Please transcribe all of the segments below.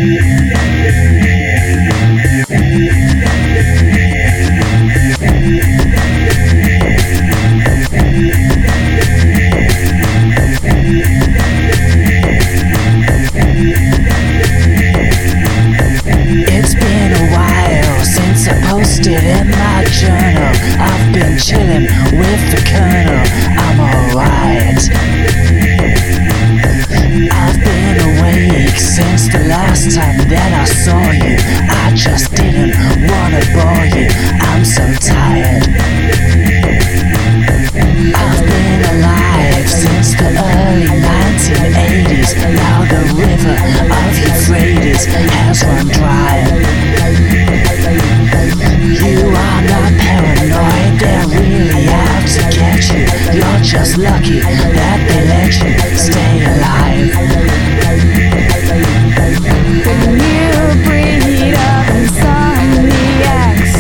Posted in my journal, I've been chilling with the colonel, I'm alright. I've been awake since the last time that I saw you. I just didn't wanna bore you, I'm so tired. I've been alive since the early 1980s. Now the river of Euphrates has run dry. You are not paranoid, they're really out to get you. You're just lucky that they let you stay alive. The new breed of insomniacs,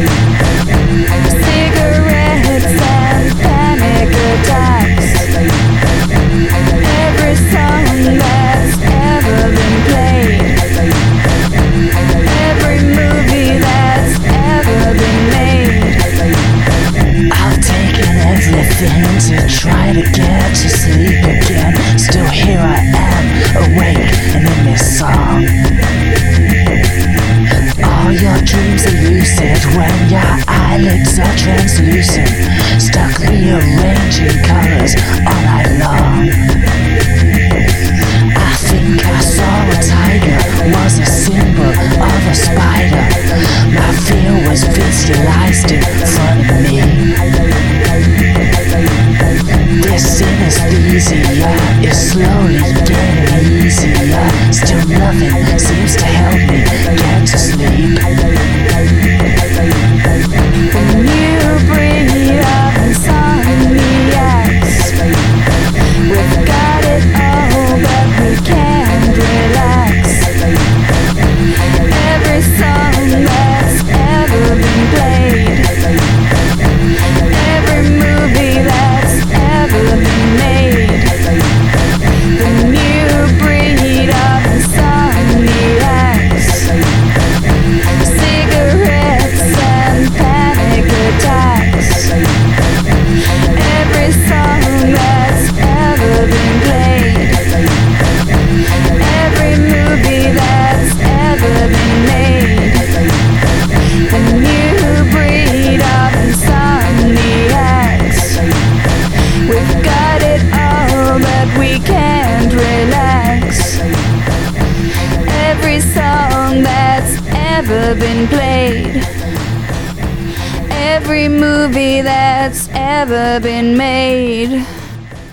cigarettes and panic attacks. Every song that's ever been played, every movie that's ever been made. I've taken everything to try to get to sleep again. Still here I am, awake and in this song. All your dreams are lucid when your eyelids are translucent, stuck rearranging colors all night long. I think I saw a tiger, was a symbol of a spider. My fear was visualized in front of me. This synesthesia is slowly getting easier. Still nothing seems to help me get to sleep. The new breed of insomniacs, we've got it all but we can't relax. Every song that's ever been played, every movie that's ever been made. The new breed of insomniacs, cigarettes and panic attacks. Every song that's ever been played, every movie that's ever been made. The new breed of insomniacs, we've got it all but we can't relax. Every song that's ever been played, every movie that's ever been made.